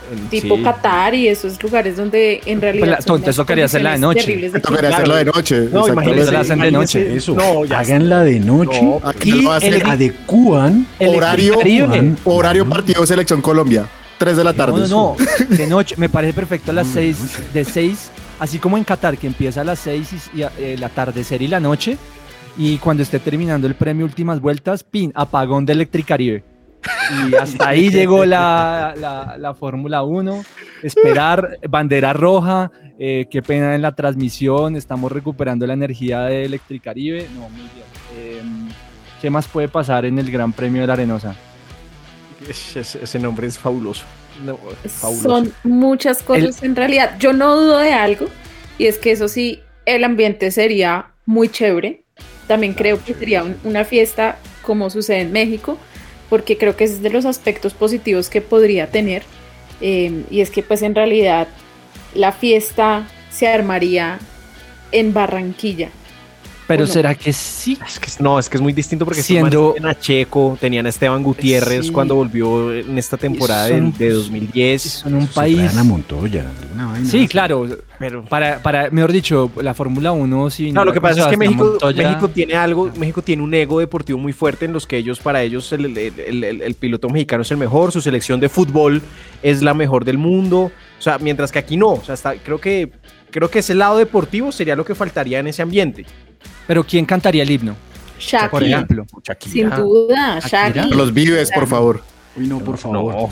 tipo sí. Qatar y esos lugares donde en realidad Pues eso quería hacerla de noche. Tocaría hacerlo de noche. No, exactamente. la hacen de noche. Eso, No, ya háganla de noche Aquí y lo hacen. adecúan Horario partido Selección Colombia. 3 de la tarde. No, de noche. Me parece perfecto a las 6, de 6, así como en Qatar, que empieza a las 6 y el atardecer y la noche, y cuando esté terminando el premio Últimas Vueltas, pin, apagón de Electricaribe. Y hasta ahí llegó la Fórmula 1, esperar, bandera roja, qué pena en la transmisión, estamos recuperando la energía de Electricaribe, no, muy bien. ¿Qué más puede pasar en el Gran Premio de la Arenosa? Ese nombre es fabuloso. No, fabuloso. Son muchas cosas en realidad. Yo no dudo de algo, y es que eso sí, el ambiente sería muy chévere. También creo que sería una fiesta como sucede en México, porque creo que es de los aspectos positivos que podría tener, y es que pues en realidad la fiesta se armaría en Barranquilla. Pero Bueno. ¿será que sí? Es que es muy distinto porque Siendo- tenían a Checo, tenían a Esteban Gutiérrez Sí. cuando volvió en esta temporada Son- de 2010. Son un Se país... traen a Montoya, alguna vaina Sí, así. claro, Pero para mejor dicho, la Fórmula 1 sí. no, lo que pasa es que México tiene algo, Ah. México tiene un ego deportivo muy fuerte en los que para ellos el piloto mexicano es el mejor, su selección de fútbol es la mejor del mundo, o sea, mientras que aquí no, o sea, creo que ese lado deportivo sería lo que faltaría en ese ambiente. Pero ¿quién cantaría el himno? Shakira, Por ejemplo. sin duda, Shakira. Los Vives, por favor. Uy, no, por favor. No.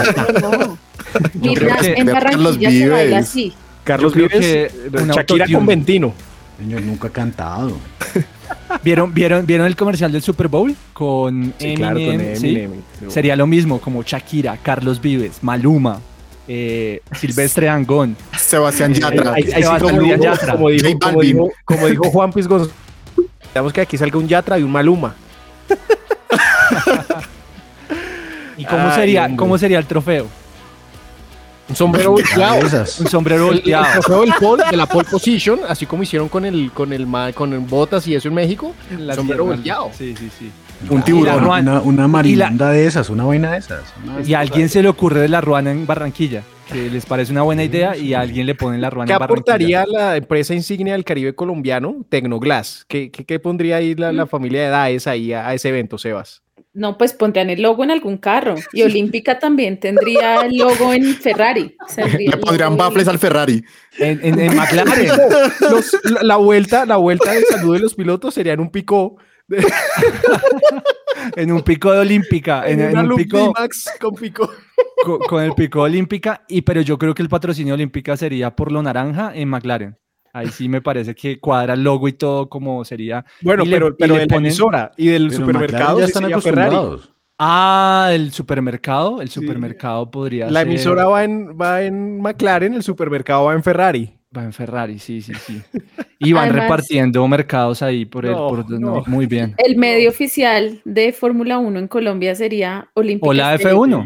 Yo creo Mira, que- en Carlos Barranquilla se baila Vives. así. Carlos Yo creo Vives, que un Shakira autotune. con Ventino. Señor, nunca ha cantado. ¿Vieron el comercial del Super Bowl? Con Sí, Eminem, claro, con ¿sí? Eminem. Sería lo mismo, como Shakira, Carlos Vives, Maluma, Silvestre Dangond. Sebastián Yatra. Ahí sí, Sebastián como dijo, Yatra. como dijo, J como Balvin. dijo- como dijo Juan Piz González, digamos que aquí salga un Yatra y un Maluma. ¿Y cómo Ay, sería hombre. cómo sería el trofeo? Un sombrero volteado. Esas. Un sombrero El volteado. trofeo de la pole position, así como hicieron con el botas y eso en México. La sombrero pierna. volteado. Sí, sí, sí. Un Y tiburón. la Ruana. Una marimba de esas, una vaina de esas. Y a alguien se le ocurre de la Ruana en Barranquilla, que les parece una buena idea, y a alguien le ponen la Ruana ¿Qué en Barranquilla. aportaría la empresa insignia del Caribe colombiano, Tecnoglass? ¿Qué pondría ahí la familia de Daes ahí a ese evento, Sebas? No, pues pondrían el logo en algún carro. Y Olímpica también tendría el logo en Ferrari. Le pondrían baffles al Ferrari. En McLaren. La vuelta de salud de los pilotos sería en un picó. En un pico de Olímpica. En una un Loop pico D-Max con picó. con el pico de Olímpica. Pero yo creo que el patrocinio de Olímpica sería por lo naranja en McLaren. Ahí sí me parece que cuadra el logo y todo como sería. Bueno, Y le- pero y le de la ponen- emisora y del Pero supermercado McLaren ya sí están sería Ferrari. acostumbrados. Ah, el supermercado. El supermercado podría La ser. emisora va en McLaren, el supermercado va en Ferrari. Va en Ferrari, sí, sí, sí. Y van Además- repartiendo mercados ahí por el. No. Muy bien. El medio oficial de Fórmula 1 en Colombia sería Olímpica. O la Estéreo. F1.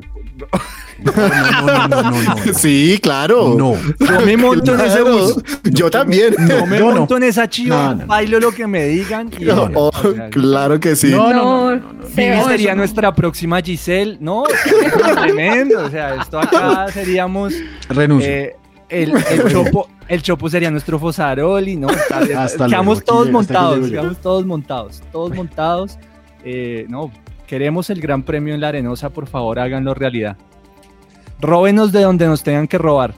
No. Sí, claro. No. Yo me monto en ese Claro. bus. Yo también. Yo me yo no. monto en esa chiva, No. bailo lo que me digan. Y Oh, claro que sí. No, Vivi Sebas, sería nuestra próxima Giselle. No, tremendo. O sea, esto acá seríamos. Renuncio. El Chopo sería nuestro Fosaroli, ¿no? Hasta Quedamos luego, todos hasta aquí montados, llego yo. quedamos todos montados, todos montados. No, queremos el Gran Premio en la Arenosa, por favor, háganlo realidad. Róbenos de donde nos tengan que robar.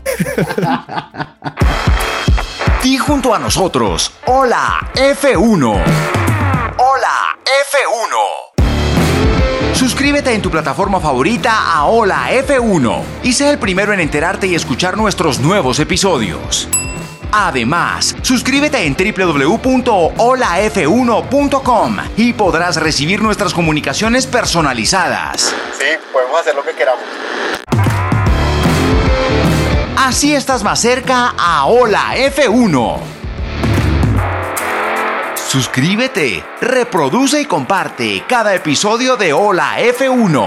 Di junto a nosotros, hola F1. Hola F1. Suscríbete en tu plataforma favorita a Hola F1 y sé el primero en enterarte y escuchar nuestros nuevos episodios. Además, suscríbete en www.holaf1.com y podrás recibir nuestras comunicaciones personalizadas. Sí, podemos hacer lo que queramos. Así estás más cerca a Hola F1. Suscríbete, reproduce y comparte cada episodio de Hola F1.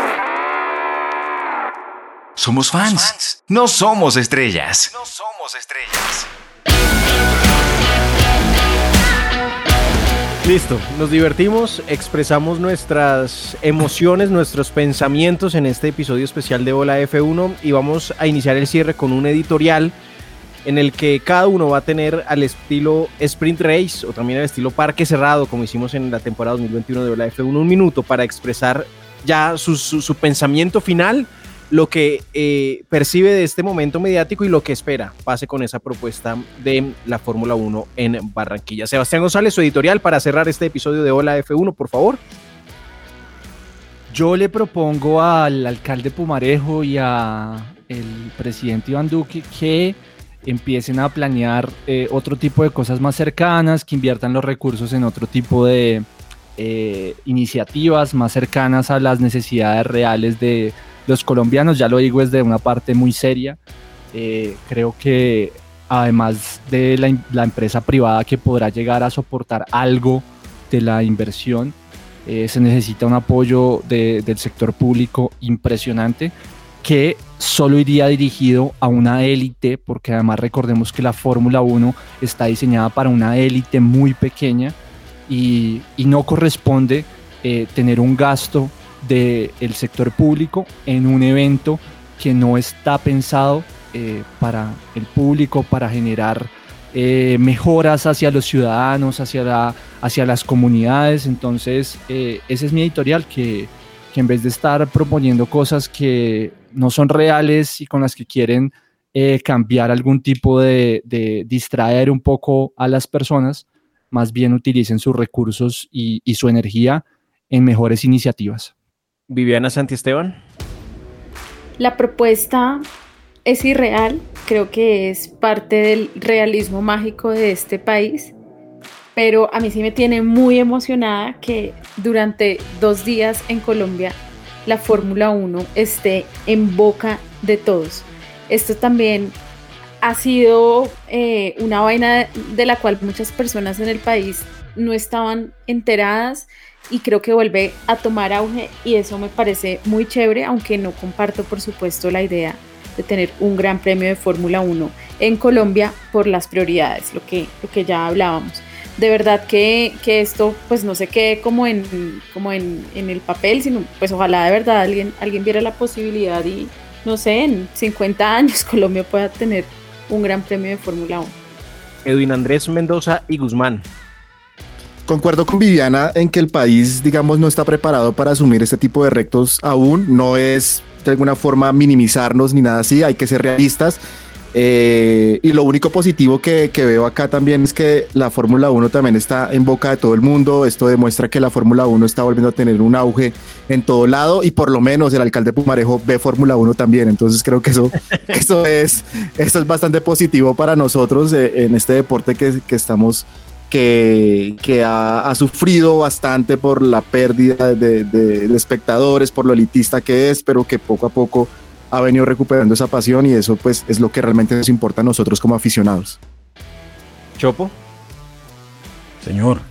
Somos fans, no somos estrellas. No somos estrellas. Listo, nos divertimos, expresamos nuestras emociones, nuestros pensamientos en este episodio especial de Hola F1 y vamos a iniciar el cierre con un editorial en el que cada uno va a tener al estilo Sprint Race o también al estilo Parque Cerrado, como hicimos en la temporada 2021 de Hola F1, un minuto para expresar ya su pensamiento final, lo que percibe de este momento mediático y lo que espera pase con esa propuesta de la Fórmula 1 en Barranquilla. Sebastián González, su editorial para cerrar este episodio de Hola F1, por favor. Yo le propongo al alcalde Pumarejo y al presidente Iván Duque que empiecen a planear otro tipo de cosas más cercanas, que inviertan los recursos en otro tipo de iniciativas más cercanas a las necesidades reales de los colombianos. Ya lo digo desde una parte muy seria. Creo que además de la empresa privada que podrá llegar a soportar algo de la inversión, se necesita un apoyo del sector público impresionante que solo iría dirigido a una élite, porque además recordemos que la Fórmula 1 está diseñada para una élite muy pequeña y no corresponde tener un gasto del sector público en un evento que no está pensado para el público, para generar mejoras hacia los ciudadanos, hacia las comunidades. Entonces ese es mi editorial, que en vez de estar proponiendo cosas que no son reales y con las que quieren cambiar algún tipo de distraer un poco a las personas, más bien utilicen sus recursos y su energía en mejores iniciativas. Viviana Santiesteban. La propuesta es irreal, creo que es parte del realismo mágico de este país, pero a mí sí me tiene muy emocionada que durante 2 días en Colombia la Fórmula 1 esté en boca de todos. Esto también ha sido una vaina de la cual muchas personas en el país no estaban enteradas, y creo que vuelve a tomar auge y eso me parece muy chévere, aunque no comparto por supuesto la idea de tener un gran premio de Fórmula 1 en Colombia por las prioridades, lo que ya hablábamos. De verdad que esto pues no se quede como en el papel, sino pues ojalá de verdad alguien viera la posibilidad y no sé, en 50 años Colombia pueda tener un gran premio de Fórmula 1. Edwin Andrés Mendoza y Guzmán. Concuerdo con Viviana en que el país, digamos, no está preparado para asumir este tipo de retos aún. No es de alguna forma minimizarnos ni nada así, hay que ser realistas. Y lo único positivo que veo acá también es que la Fórmula 1 también está en boca de todo el mundo. Esto demuestra que la Fórmula 1 está volviendo a tener un auge en todo lado y por lo menos el alcalde Pumarejo ve Fórmula 1 también. Entonces creo que eso es bastante positivo para nosotros en este deporte que estamos... que ha sufrido bastante por la pérdida de espectadores, por lo elitista que es, pero que poco a poco ha venido recuperando esa pasión y eso pues es lo que realmente nos importa a nosotros como aficionados. Chopo. Señor.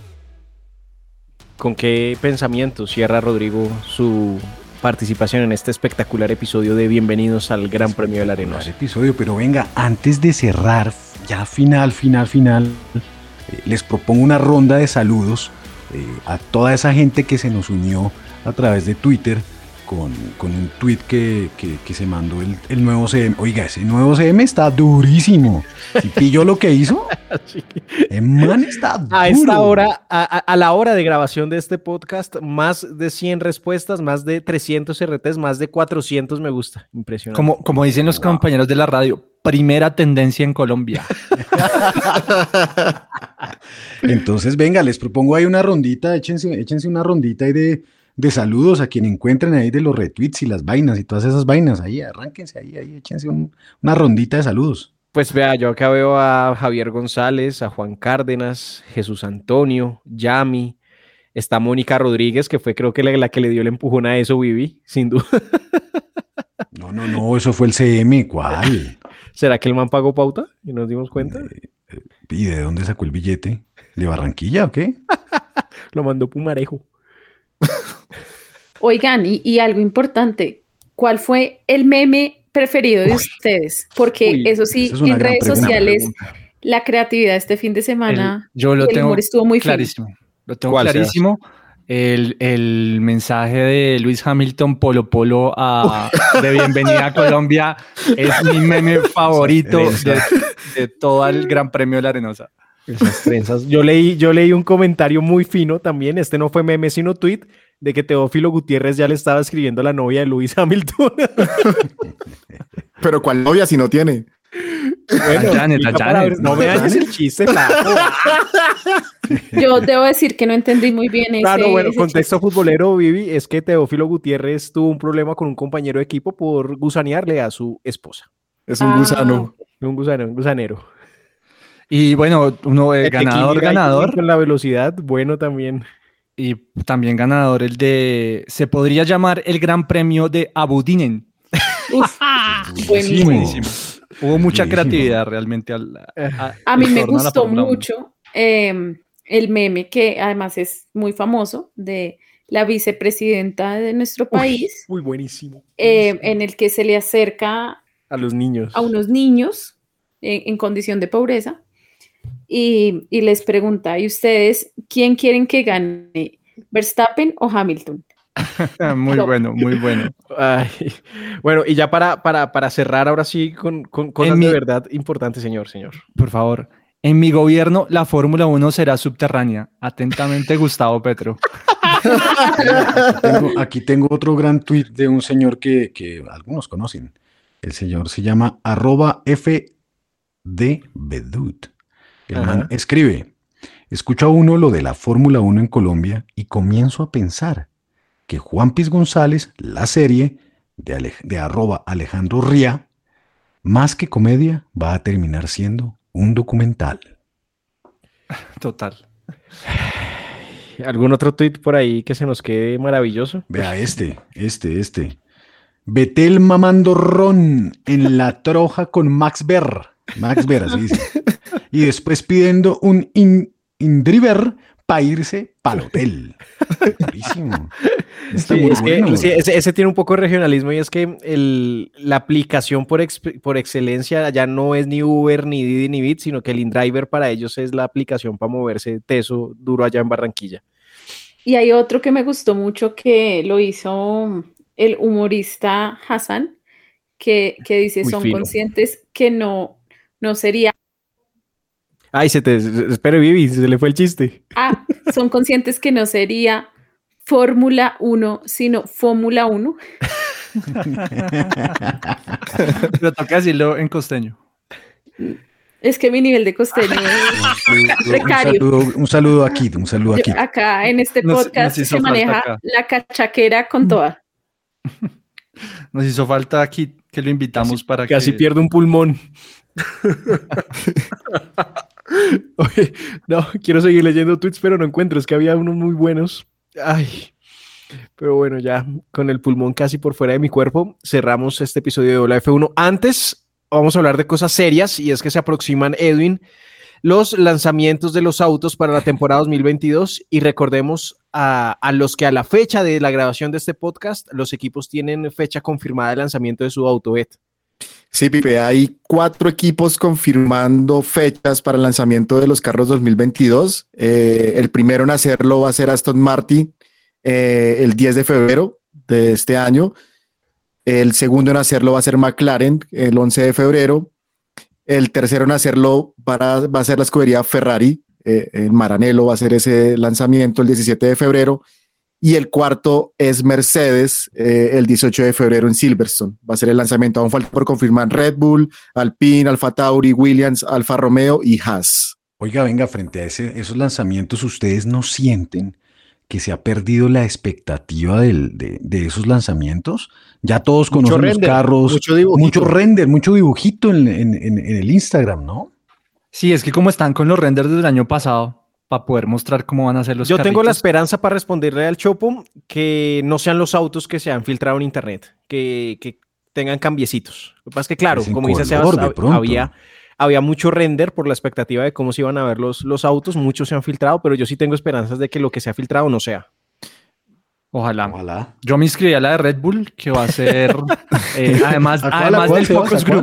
¿Con qué pensamiento cierra Rodrigo su participación en este espectacular episodio de Bienvenidos al Gran Premio de la Arenosa? Episodio, pero venga, antes de cerrar, ya final, les propongo una ronda de saludos a toda esa gente que se nos unió a través de Twitter con un tweet que se mandó el nuevo CM. Oiga, ese nuevo CM está durísimo. ¿Sí pilló lo que hizo? Sí. El man está duro. A esta hora, a la hora de grabación de este podcast, más de 100 respuestas, más de 300 RTs, más de 400 me gusta. Impresionante. Como dicen los compañeros de la radio, primera tendencia en Colombia. Entonces, venga, les propongo ahí una rondita, échense una rondita ahí de saludos a quien encuentren ahí de los retweets y las vainas y todas esas vainas. Ahí, arránquense ahí, échense una rondita de saludos. Pues vea, yo acá veo a Javier González, a Juan Cárdenas, Jesús Antonio, Yami, está Mónica Rodríguez, que fue creo que la que le dio el empujón a eso, Vivi, sin duda. No, eso fue el CM, ¿cuál? ¿Será que el man pagó pauta y nos dimos cuenta? ¿Y de dónde sacó el billete? ¿De Barranquilla o qué? Lo mandó Pumarejo. Oigan, y algo importante, ¿cuál fue el meme preferido de ustedes? Porque eso sí, en redes sociales, la creatividad este fin de semana, yo lo el tengo humor estuvo muy clarísimo. Lo tengo clarísimo. El mensaje de Lewis Hamilton Polo de bienvenida a Colombia es mi meme favorito de todo el Gran Premio de la Arenosa. Esas trenzas. Yo leí un comentario muy fino también, este no fue meme sino tweet, de que Teófilo Gutiérrez ya le estaba escribiendo a la novia de Lewis Hamilton. Pero ¿cuál novia si no tiene? Bueno, Janet. No me dañes el chiste, flaco. Yo debo decir que no entendí muy bien ese... Claro, bueno, contexto futbolero, Vivi, es que Teófilo Gutiérrez tuvo un problema con un compañero de equipo por gusanearle a su esposa. Es un gusano. Un gusanero. Y bueno, uno ganador. Con la velocidad, bueno también. Y también ganador el de... Se podría llamar el Gran Premio de Abu Dhabi. Buenísimo. Hubo mucha creatividad realmente. A mí me gustó mucho el meme, que además es muy famoso, de la vicepresidenta de nuestro país. Muy buenísimo. En el que se le acerca a los niños. A unos niños en condición de pobreza y les pregunta, ¿y ustedes quién quieren que gane? ¿Verstappen o Hamilton? Muy bueno, muy bueno. Ay, bueno, y ya para cerrar ahora sí con cosas de verdad importantes, señor. Por favor, en mi gobierno la Fórmula 1 será subterránea. Atentamente, Gustavo Petro. Aquí tengo otro gran tuit de un señor que algunos conocen. El señor se llama @FDBedut. El man escribe: escucha uno lo de la Fórmula 1 en Colombia y comienzo a pensar que Juan Piz González, la serie de @Alejandro Ría, más que comedia, va a terminar siendo un documental. Total. ¿Algún otro tweet por ahí que se nos quede maravilloso? Vea este. Betel mamando ron en la troja con Max Ver, así dice. Y después pidiendo un indriver para irse para el hotel. Buenísimo. Sí, bueno. Ese tiene un poco de regionalismo y es que la aplicación por excelencia ya no es ni Uber, ni Didi, ni Bit, sino que el InDriver para ellos es la aplicación para moverse teso duro allá en Barranquilla. Y hay otro que me gustó mucho que lo hizo el humorista Hassan, que dice, muy son fino. Conscientes que no sería... Ay, espere, Vivi, se le fue el chiste. Son conscientes que no sería Fórmula 1, sino Fórmula 1. Pero toca decirlo en costeño. Es que mi nivel de costeño es precario. Un saludo aquí. Acá en este podcast se maneja la cachaquera con toda. Nos hizo falta aquí que lo invitamos para que... Casi pierde un pulmón. Oye, no, quiero seguir leyendo tweets, pero no encuentro. Es que había unos muy buenos. Ay, pero bueno, ya con el pulmón casi por fuera de mi cuerpo, cerramos este episodio de Hola F1. Antes, vamos a hablar de cosas serias y es que se aproximan, Edwin, los lanzamientos de los autos para la temporada 2022 y recordemos a los que a la fecha de la grabación de este podcast, los equipos tienen fecha confirmada de lanzamiento de su auto, Ed. Sí, Pipe, hay 4 equipos confirmando fechas para el lanzamiento de los carros 2022. El primero en hacerlo va a ser Aston Martin el 10 de febrero de este año. El segundo en hacerlo va a ser McLaren el 11 de febrero. El tercero en hacerlo va a ser la escudería Ferrari. En Maranello va a ser ese lanzamiento el 17 de febrero. Y el cuarto es Mercedes el 18 de febrero en Silverstone. Va a ser el lanzamiento. Aún falta por confirmar Red Bull, Alpine, Alfa Tauri, Williams, Alfa Romeo y Haas. Oiga, venga, frente a esos lanzamientos, ¿ustedes no sienten que se ha perdido la expectativa de esos lanzamientos? Ya todos conocen los carros, mucho render, mucho dibujito en el Instagram, ¿no? Sí, es que como están con los renders del año pasado, para poder mostrar cómo van a ser los carritos. Yo tengo la esperanza para responderle al Chopo que no sean los autos que se han filtrado en internet, que tengan cambiecitos. Lo que pasa es que, claro, como dice Sebas, había mucho render por la expectativa de cómo se iban a ver los autos, muchos se han filtrado, pero yo sí tengo esperanzas de que lo que se ha filtrado no sea. Ojalá. Yo me inscribí a la de Red Bull, que va a ser, además del Focus Group.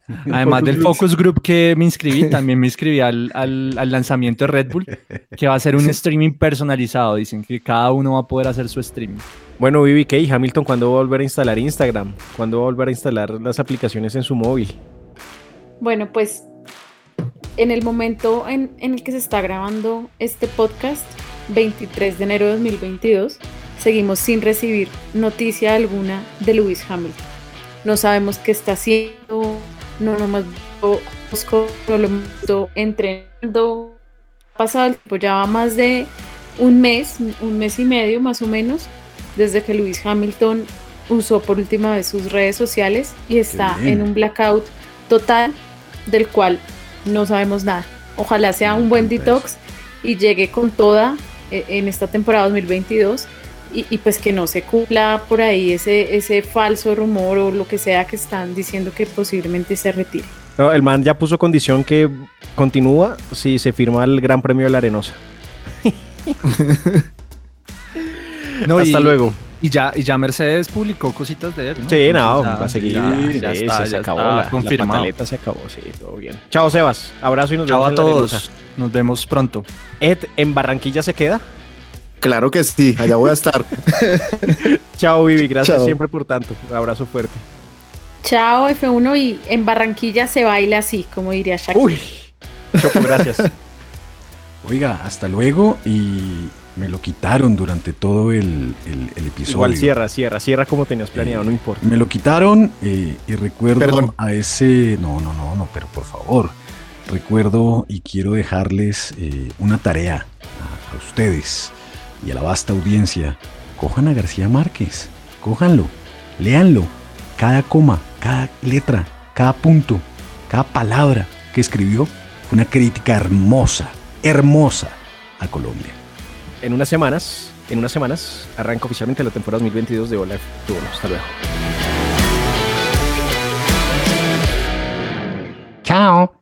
Además del Focus Group que me inscribí, también me inscribí al lanzamiento de Red Bull, que va a ser un streaming personalizado. Dicen que cada uno va a poder hacer su streaming. Bueno, BBK y Hamilton, ¿cuándo va a volver a instalar Instagram? ¿Cuándo va a volver a instalar las aplicaciones en su móvil? Bueno, pues en el momento en el que se está grabando este podcast, 23 de enero de 2022, seguimos sin recibir noticia alguna de Lewis Hamilton. No sabemos qué está haciendo, no lo hemos visto entrenando. Ha pasado el tiempo, ya va más de un mes y medio más o menos, desde que Lewis Hamilton usó por última vez sus redes sociales y está en un blackout total del cual no sabemos nada. Ojalá sea un buen detox y llegue con toda en esta temporada 2022 y pues que no se cumpla por ahí ese falso rumor o lo que sea que están diciendo que posiblemente se retire. No, el man ya puso condición que continúa si se firma el Gran Premio de la Arenosa. No, hasta luego. Y ya Mercedes publicó cositas de él, ¿no? Sí, no, va a seguir. Ya está, se acabó. está La pataleta se acabó, sí, todo bien. Chao, Sebas. Abrazo y nos vemos. Chao a todos. Nos vemos pronto. Ed, ¿en Barranquilla se queda? Claro que sí, allá voy a estar. Chao, Vivi. Gracias Chao. siempre por tanto. Un abrazo fuerte. Chao, F1, y en Barranquilla se baila así, como diría Shakira. Uy, Choco, gracias. Oiga, hasta luego, y me lo quitaron durante todo el episodio. Igual cierra como tenías planeado, no importa. Me lo quitaron y recuerdo Perdón. a ese... No, pero por favor. Recuerdo y quiero dejarles una tarea a ustedes y a la vasta audiencia. Cojan a García Márquez, cójanlo, léanlo. Cada coma, cada letra, cada punto, cada palabra que escribió fue una crítica hermosa a Colombia. En unas semanas arranca oficialmente la temporada 2022 de Hola F1. Hasta luego. Chao.